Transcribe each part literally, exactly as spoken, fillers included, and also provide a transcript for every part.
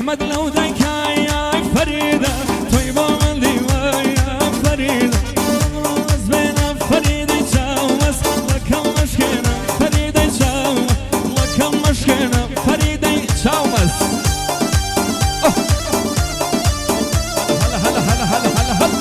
احمد لو ذكى يا فريده طيبه من ديوان يا فريده راس بين فريده جاوز لك المشكله فريده جاوز لك المشكله فريده جاوز هلا هلا هلا هلا هلا هلا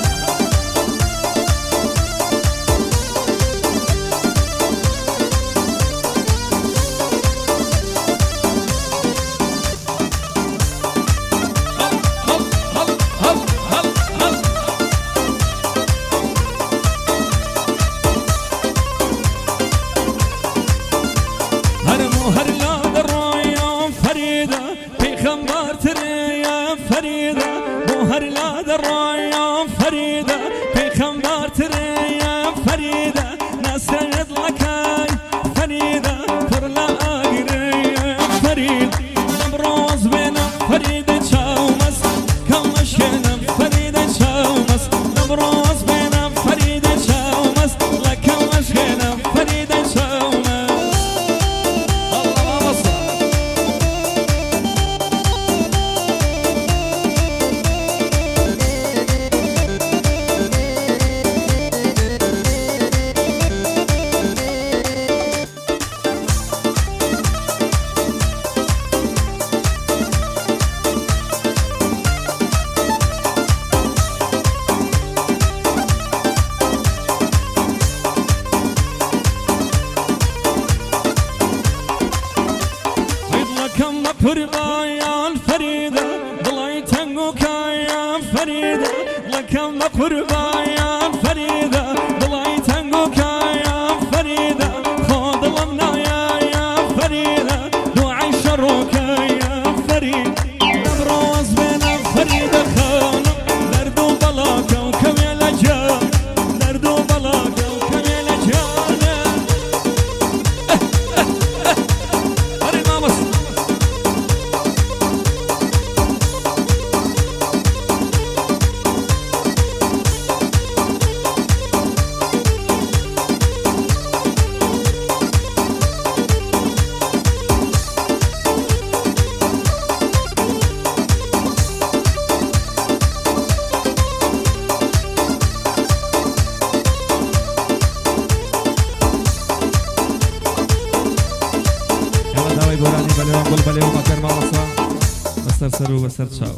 سرو بسر چاو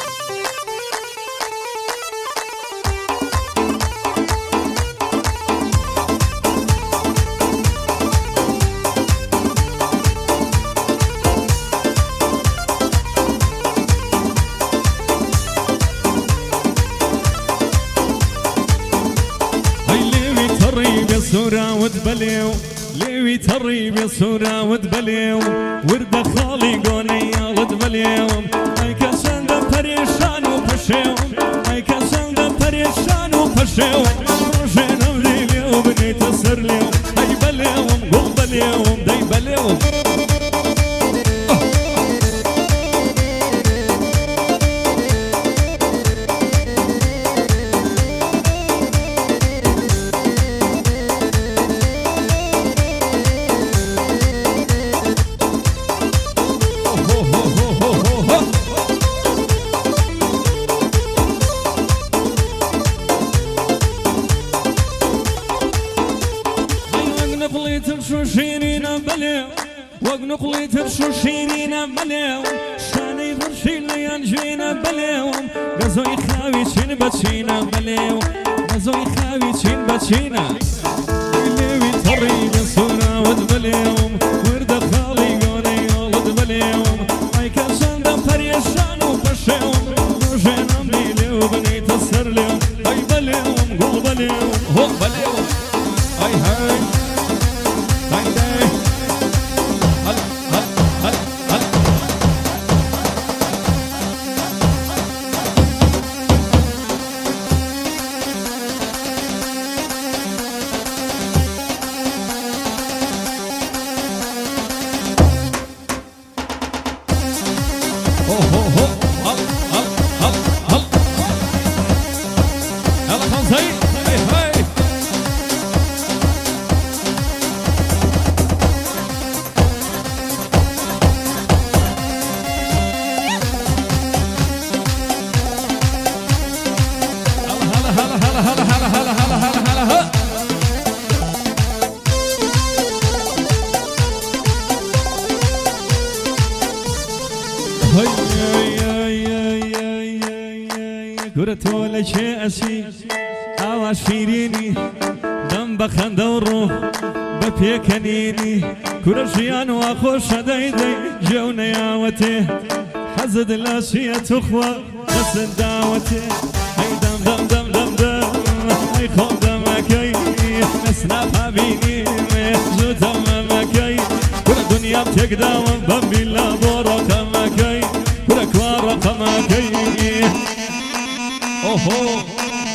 هاي ليوي تريب يا سورة وتبليو ليوي تريب يا سورة وتبليو ورد خالي قوني يا وتبليو ای کسان ده پریشان و پشیو ای کسان ده پریشان و پشیو روشنم دیلیو بنی تسرلیو ای بلیوم گل بلیوم دی بلیوم وقنقلي ترشو شيرينا بليو شاني برشي لي انجينا بليو غزوي خاوي تشين باتشينا بليو غزوي خاوي تشين باتشينا ليوي تريد صورة ودبليو ورد خالي قولي ولد بليو اي كاسان دا بريشان وبشيو روجينا بليو بني تسرليو اي بليو قول بليو هو بليو اي هاي هاي داي هلا هلا هلا هلا هلا هلا هلا هلا قرتو لشي أسي أواش فيريني دم بخنده و روح بپیکنینی کرشیان و خوش دایدی جو نیاوته حزد لاشیت و خوا دست دعوته ای دم دم دم دم دم ای خود دمکی نسنف بینیم زودم مکی کل دنیا تک داوم ببیلا بورا کمکی کل کوارا کمکی اوهو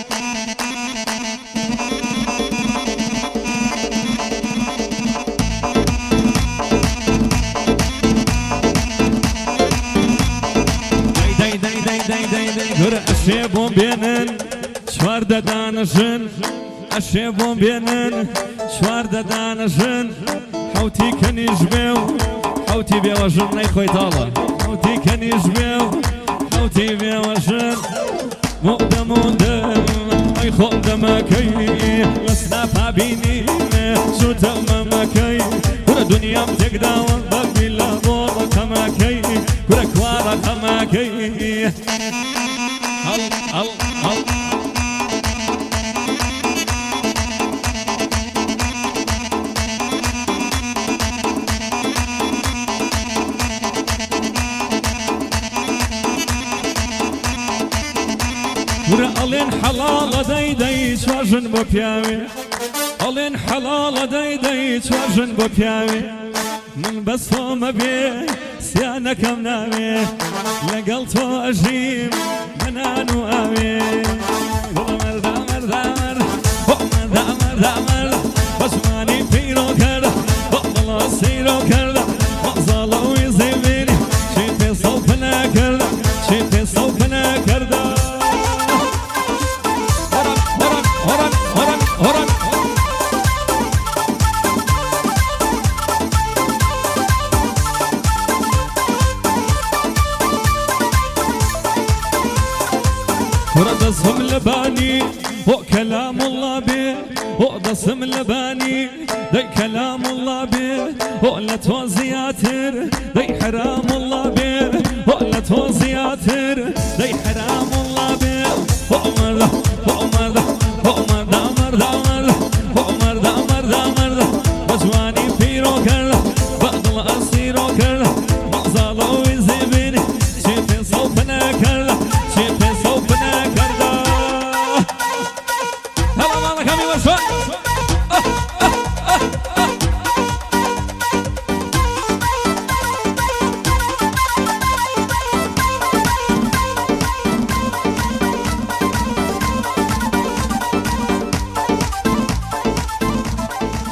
گره اشیبون بینن چوار دانشن اشیبون بینن چوار دانشن حوتی کنیش بیو حوتی بیوشن نیخوی تالا حوتی کنیش بیو حوتی بیوشن مقدم مقدم ای خود دمکی لسنا بینیم زودم مکی گره دنیام تک داوم ببیلا بورا کمکی گره کوارا کمکی هل هل هل ورا الين حلال داي داي تواجن بوبياوي الين حلال داي داي تواجن بوبياوي من بس فما بيه سيانا كم نامي لقلتو أجيم منانو آمي مرد مرد مرد مرد مرد مرد بس ماني فيرو كرد بطل سيرو كرد مقزالو يزيبيني شي في صوفنا كرد شي في صوفنا كرد هرب هرب هرب هرب هرب ودسم لباني هو كلام الله به هو دسم لباني دي كلام الله به هو لا توزياتر دي حرام الله به هو لا توزياتر دي حرام الله به هو مرده هو مرده هو مرده مرده مرده هو مرده مرده مرده بجواني فيرو كرده بقدل أسيرو كرده مقزالو يزيبيني شيفي صوفنا كرده شيفي صوفنا كرده هلا الله كمي وشوي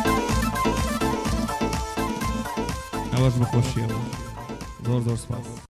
أواج بخوشي زور زور سپاس